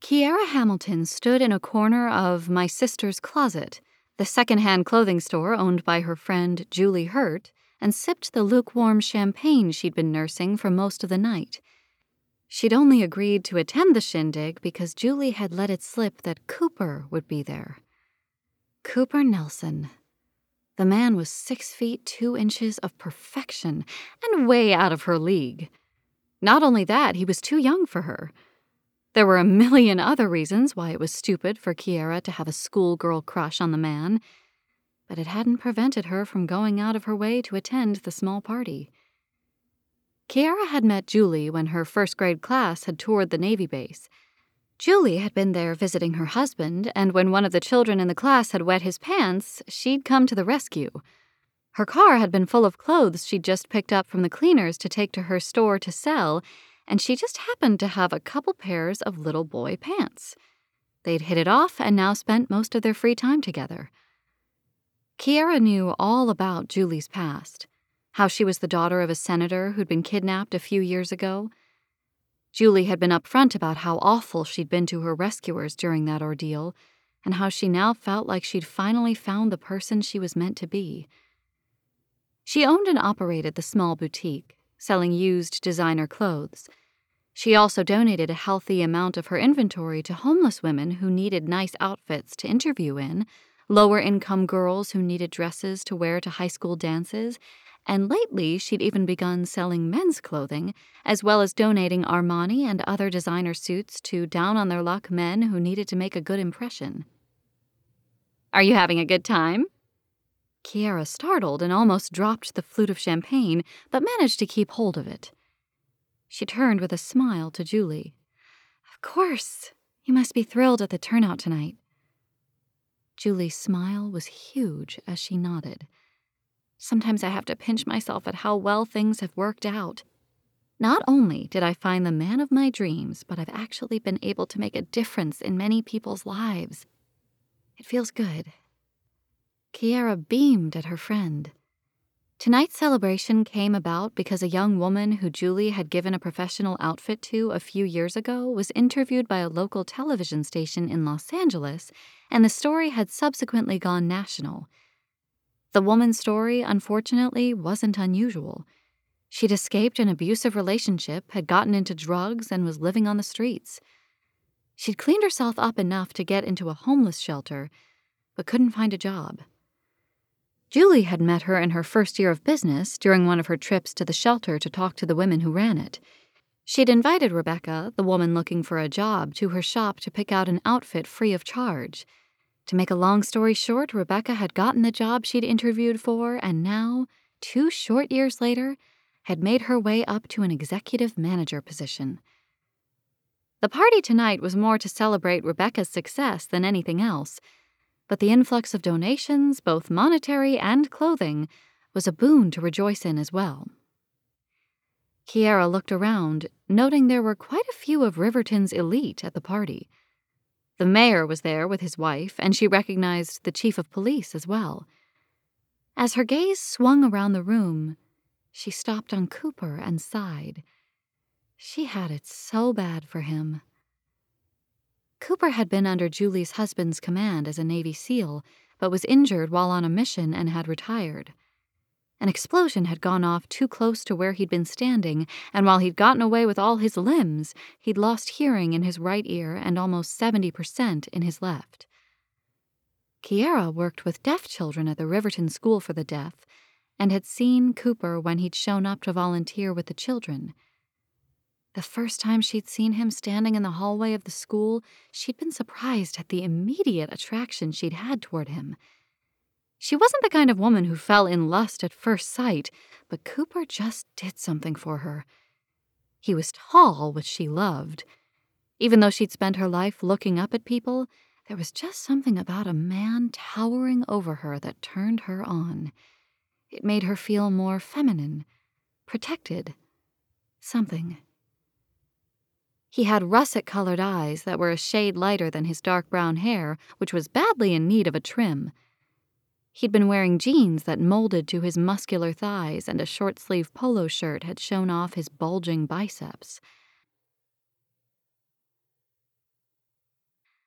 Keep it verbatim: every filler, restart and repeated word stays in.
Kiara Hamilton stood in a corner of My Sister's Closet, the second-hand clothing store owned by her friend Julie Hurt, and sipped the lukewarm champagne she'd been nursing for most of the night. She'd only agreed to attend the shindig because Julie had let it slip that Cooper would be there. Cooper Nelson. The man was six feet two inches of perfection and way out of her league. Not only that, he was too young for her. There were a million other reasons why it was stupid for Kiara to have a schoolgirl crush on the man, but it hadn't prevented her from going out of her way to attend the small party. Kiara had met Julie when her first-grade class had toured the Navy base. Julie had been there visiting her husband, and when one of the children in the class had wet his pants, she'd come to the rescue. Her car had been full of clothes she'd just picked up from the cleaners to take to her store to sell, and she just happened to have a couple pairs of little boy pants. They'd hit it off and now spent most of their free time together. Kiara knew all about Julie's past, how she was the daughter of a senator who'd been kidnapped a few years ago. Julie had been upfront about how awful she'd been to her rescuers during that ordeal, and how she now felt like she'd finally found the person she was meant to be. She owned and operated the small boutique, selling used designer clothes. She also donated a healthy amount of her inventory to homeless women who needed nice outfits to interview in, lower-income girls who needed dresses to wear to high school dances, and lately she'd even begun selling men's clothing, as well as donating Armani and other designer suits to down-on-their-luck men who needed to make a good impression. "Are you having a good time?" Kiara startled and almost dropped the flute of champagne, but managed to keep hold of it. She turned with a smile to Julie. "Of course. You must be thrilled at the turnout tonight." Julie's smile was huge as she nodded. "Sometimes I have to pinch myself at how well things have worked out. Not only did I find the man of my dreams, but I've actually been able to make a difference in many people's lives. It feels good." Kiara beamed at her friend. Tonight's celebration came about because a young woman who Julie had given a professional outfit to a few years ago was interviewed by a local television station in Los Angeles, and the story had subsequently gone national. The woman's story, unfortunately, wasn't unusual. She'd escaped an abusive relationship, had gotten into drugs, and was living on the streets. She'd cleaned herself up enough to get into a homeless shelter, but couldn't find a job. Julie had met her in her first year of business during one of her trips to the shelter to talk to the women who ran it. She'd invited Rebecca, the woman looking for a job, to her shop to pick out an outfit free of charge. To make a long story short, Rebecca had gotten the job she'd interviewed for, and now, two short years later, had made her way up to an executive manager position. The party tonight was more to celebrate Rebecca's success than anything else, but the influx of donations, both monetary and clothing, was a boon to rejoice in as well. Kiara looked around, noting there were quite a few of Riverton's elite at the party. The mayor was there with his wife, and she recognized the chief of police as well. As her gaze swung around the room, she stopped on Cooper and sighed. She had it so bad for him. Cooper had been under Julie's husband's command as a Navy SEAL, but was injured while on a mission and had retired. An explosion had gone off too close to where he'd been standing, and while he'd gotten away with all his limbs, he'd lost hearing in his right ear and almost seventy percent in his left. Kiara worked with deaf children at the Riverton School for the Deaf, and had seen Cooper when he'd shown up to volunteer with the children. The first time she'd seen him standing in the hallway of the school, she'd been surprised at the immediate attraction she'd had toward him. She wasn't the kind of woman who fell in lust at first sight, but Cooper just did something for her. He was tall, which she loved. Even though she'd spent her life looking up at people, there was just something about a man towering over her that turned her on. It made her feel more feminine, protected, something. He had russet-colored eyes that were a shade lighter than his dark brown hair, which was badly in need of a trim. He'd been wearing jeans that molded to his muscular thighs, and a short-sleeved polo shirt had shown off his bulging biceps.